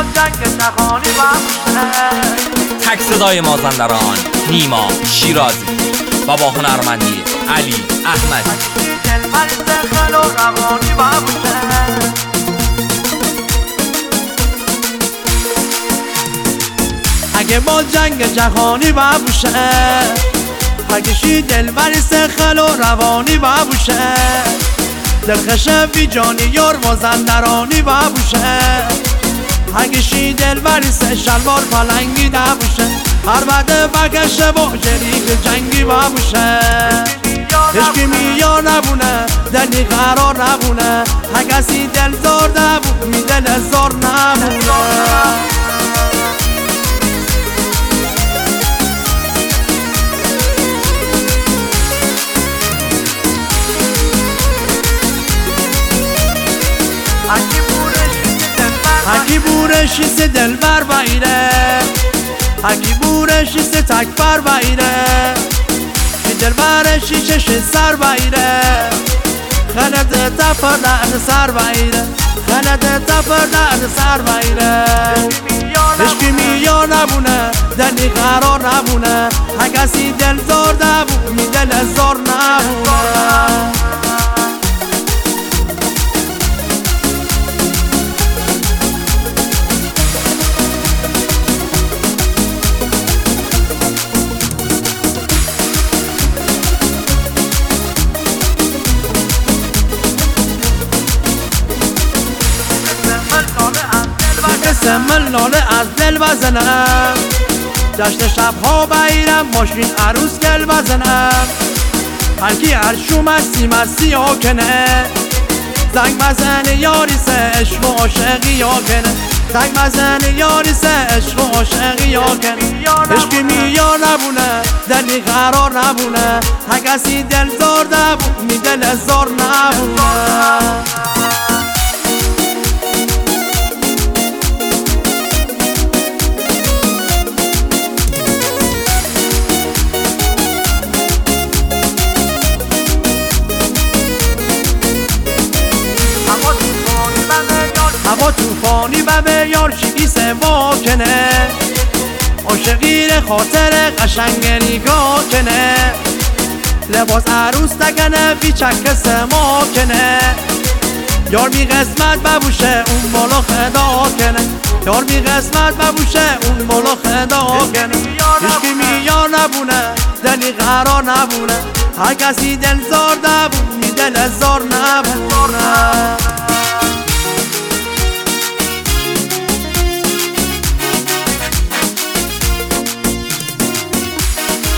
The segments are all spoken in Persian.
با جنگ جهانی ببوشه. تک صدای مازندران نیما شیرازی و با هنرمندی علی احمدی. دل مریض خل و روانی ببوشه. اگه با جنگ جهانی ببوشه، اگه دل مریض خل و روانی ببوشه، دلخش بی جانی یار مازندرانی ببوشه. اگه دل مریض شلوار پلنگی نبوشه، هر بعد بگشه با جریب جنگی ببوشه. عشقی میار نبونه دلی قرار نبونه، اگه دل زار نبود می دل زار نبونه. اگی بورشیست دل بر بایره، اگی بورشیست تک بر بایره، دل برشی چش سر بایره، خلد تفر درد سر بایره، خلد تفر درد سر بایره. عشقی میار نبونه دلی قرار نبونه، اگه دل زار نبود می دل زار نبونه. سمل ناله از دل بزنم، جشن شبها بیرم ماشین عروس گل بزنم. هرکی عرشو مستی مستی آکنه، زنگ مزن یاری سه عشق و عاشقی آکنه، زنگ مزن یاری سه عشق و عاشقی آکنه. عشقی میار نبونه دلی قرار نبونه، اگه دل زار نبود می دل زار نبونه. هوا توفانی و به یار شگی سوا کنه، عاشقی خاطر قشنگ نگاه کنه. لباس عروس نکنه بی چک سما کنه، یار بی قسمت ببوشه اون بالا خدا کنه، یار بی قسمت ببوشه اون بالا خدا کنه. عشقی میار نبونه دلی قرار نبونه، هر کسی دل زار نبود می دل زار نبونه.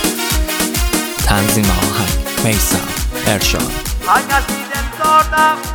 تنظیم آهنگ میثم ارشاد. اگه دل زار نبود